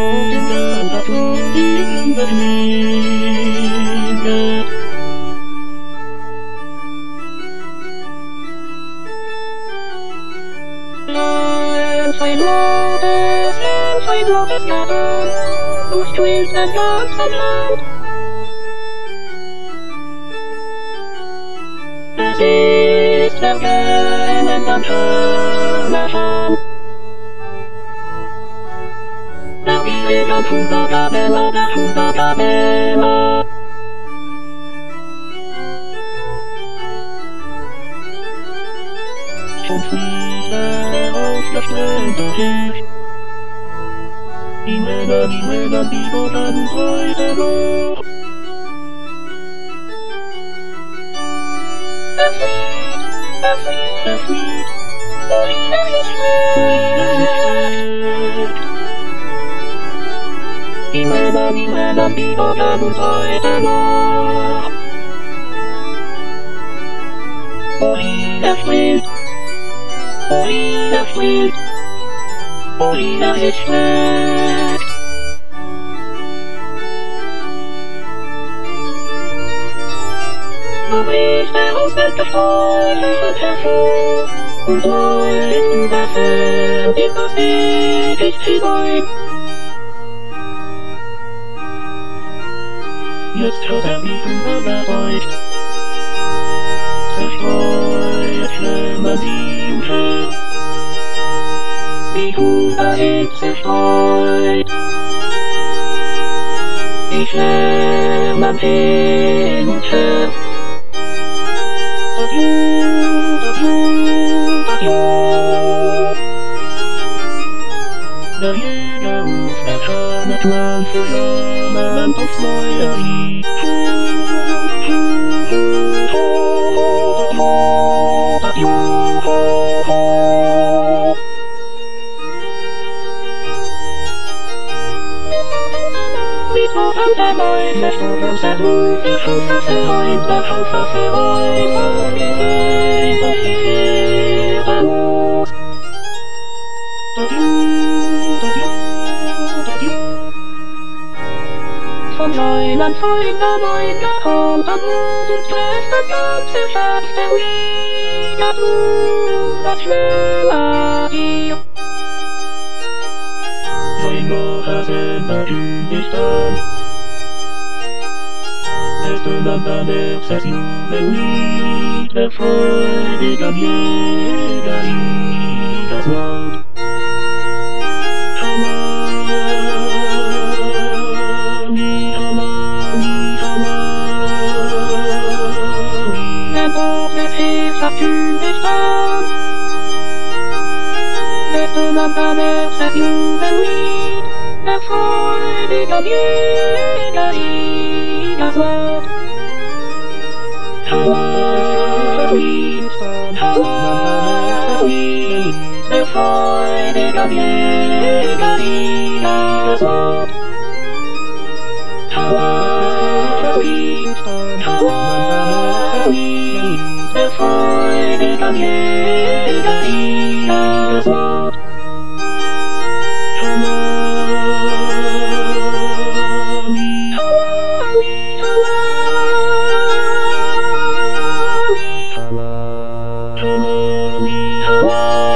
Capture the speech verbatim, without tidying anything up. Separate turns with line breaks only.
Morgen das Frühling verschwindet. Ein rotes, ein rotes Jahr, durchquillt ein ganzes Land. Es ist vergängend an schöner Scham. Der Weg an Fundagabella, der Fundagabella. Schon fließt der ausgeströmte Heer. Die Männer, die Männer, die wohnen heute noch. Er flieht, er flieht, er flieht, wohin er sich schlägt. Die Männer, die Männer, die wohnen heute noch. Wohin er flieht, wohin er flieht, wohin er sich schlägt. So bricht er aus den Gesträuchen hervor und läuft überfällt in das Dickicht hinein. Jetzt hört er wie überbeugt, zerstreut schlimmern sie umher. Wie Huber sind zerstreut, die schlimmern hin und her. Adieu, adieu, adieu. Der Jäger ruft, er schönet man für jemand aufs neue Lied. Adieu, adieu, Mit Hoffen der Leute, Sturm der Ruhe, der Schuffer verheult, der Schuffer verheult, auf die Welt, auf die Fähre muss. Adieu, adieu, adieu. Von seinen Freunden eingekommen, am Mut und Kraft, am ganzen Schatz der Liga, du, das schwöre dir. Sein Gehören natürlich dann. Es tönt an der Jubellied, der freudig am Jäger sieht das Wort. Hamani, Hamani, Hamani. Der Bruch des Heers verkündigt an. Es tönt an der Jubellied, der freudig am Jäger sieht das Wort. Halloween, Halloween, der freudige Jäger sieht das Wort. Halloween, Halloween, der freudige Jäger sieht das Wort. Halloween, Halloween, Halloween.